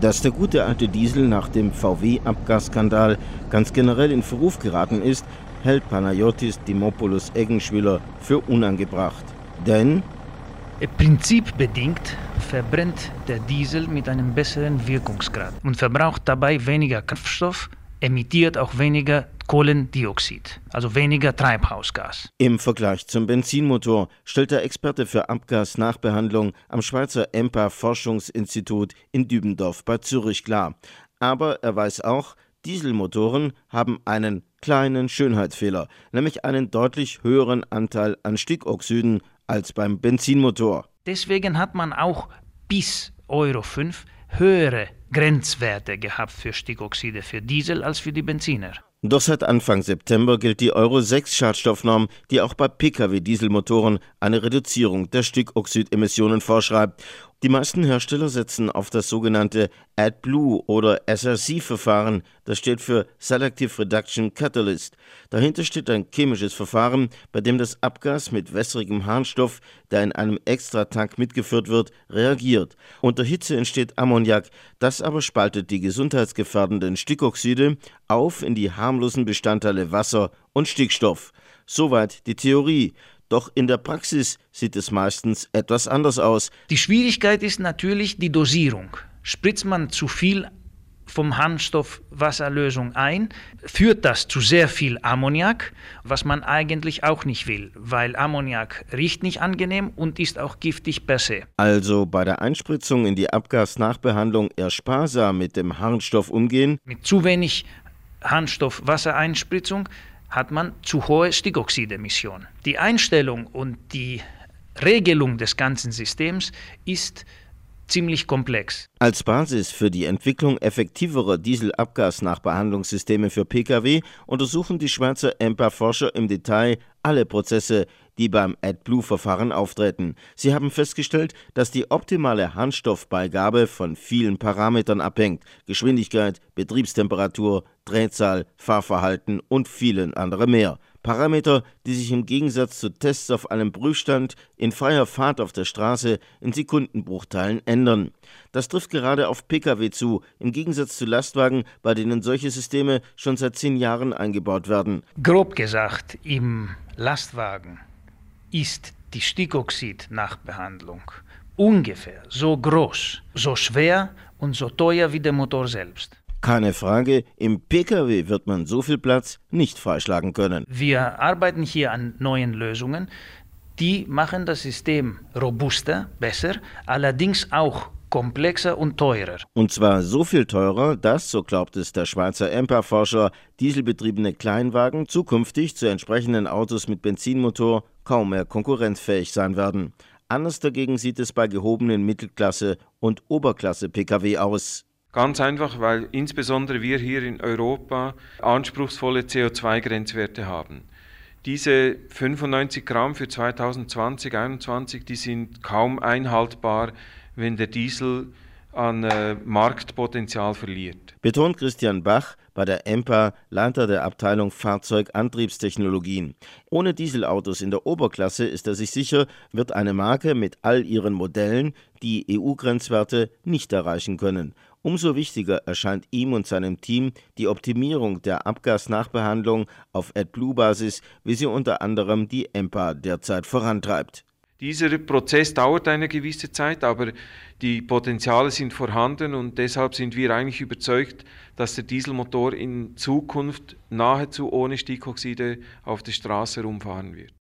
Dass der gute alte Diesel nach dem VW-Abgasskandal ganz generell in Verruf geraten ist, hält Panayotis Dimopoulos Eggenschwiller für unangebracht. Denn prinzipbedingt verbrennt der Diesel mit einem besseren Wirkungsgrad und verbraucht dabei weniger Kraftstoff, emittiert auch weniger Kohlendioxid, also weniger Treibhausgas. Im Vergleich zum Benzinmotor stellt der Experte für Abgasnachbehandlung am Schweizer EMPA-Forschungsinstitut in Dübendorf bei Zürich klar. Aber er weiß auch, Dieselmotoren haben einen kleinen Schönheitsfehler, nämlich einen deutlich höheren Anteil an Stickoxiden als beim Benzinmotor. Deswegen hat man auch bis Euro 5 höhere Grenzwerte gehabt für Stickoxide für Diesel als für die Benziner. Doch seit Anfang September gilt die Euro 6 Schadstoffnorm, die auch bei Pkw-Dieselmotoren eine Reduzierung der Stickoxidemissionen vorschreibt. Die meisten Hersteller setzen auf das sogenannte AdBlue oder SRC-Verfahren, das steht für Selective Reduction Catalyst. Dahinter steht ein chemisches Verfahren, bei dem das Abgas mit wässrigem Harnstoff, der in einem Extratank mitgeführt wird, reagiert. Unter Hitze entsteht Ammoniak, das aber spaltet die gesundheitsgefährdenden Stickoxide auf in die harmlosen Bestandteile Wasser und Stickstoff. Soweit die Theorie. Doch in der Praxis sieht es meistens etwas anders aus. Die Schwierigkeit ist natürlich die Dosierung. Spritzt man zu viel vom Harnstoff Wasserlösung ein, führt das zu sehr viel Ammoniak, was man eigentlich auch nicht will, weil Ammoniak riecht nicht angenehm und ist auch giftig per se. Also bei der Einspritzung in die Abgasnachbehandlung eher sparsam mit dem Harnstoff umgehen. Mit zu wenig Harnstoff-Wassereinspritzung hat man zu hohe Stickoxidemissionen. Die Einstellung und die Regelung des ganzen Systems ist ziemlich komplex. Als Basis für die Entwicklung effektiverer Dieselabgasnachbehandlungssysteme für Pkw untersuchen die Schweizer EMPA-Forscher im Detail alle Prozesse, die beim AdBlue-Verfahren auftreten. Sie haben festgestellt, dass die optimale Harnstoffbeigabe von vielen Parametern abhängt: Geschwindigkeit, Betriebstemperatur, Drehzahl, Fahrverhalten und vielen anderen mehr. Parameter, die sich im Gegensatz zu Tests auf einem Prüfstand in freier Fahrt auf der Straße in Sekundenbruchteilen ändern. Das trifft gerade auf Pkw zu, im Gegensatz zu Lastwagen, bei denen solche Systeme schon seit 10 Jahren eingebaut werden. Grob gesagt, im Lastwagen ist die Stickoxid-Nachbehandlung ungefähr so groß, so schwer und so teuer wie der Motor selbst. Keine Frage, im Pkw wird man so viel Platz nicht freischlagen können. Wir arbeiten hier an neuen Lösungen, die machen das System robuster, besser, allerdings auch komplexer und teurer. Und zwar so viel teurer, dass, so glaubt es der Schweizer EMPA-Forscher, dieselbetriebene Kleinwagen zukünftig zu entsprechenden Autos mit Benzinmotor kaum mehr konkurrenzfähig sein werden. Anders dagegen sieht es bei gehobenen Mittelklasse- und Oberklasse-Pkw aus. Ganz einfach, weil insbesondere wir hier in Europa anspruchsvolle CO2-Grenzwerte haben. Diese 95 Gramm für 2020-21, die sind kaum einhaltbar, wenn der Diesel an Marktpotenzial verliert. Betont Christian Bach, bei der EMPA Leiter der Abteilung Fahrzeugantriebstechnologien. Ohne Dieselautos in der Oberklasse, ist er sich sicher, wird eine Marke mit all ihren Modellen die EU-Grenzwerte nicht erreichen können. Umso wichtiger erscheint ihm und seinem Team die Optimierung der Abgasnachbehandlung auf AdBlue-Basis, wie sie unter anderem die EMPA derzeit vorantreibt. Dieser Prozess dauert eine gewisse Zeit, aber die Potenziale sind vorhanden und deshalb sind wir eigentlich überzeugt, dass der Dieselmotor in Zukunft nahezu ohne Stickoxide auf der Straße rumfahren wird.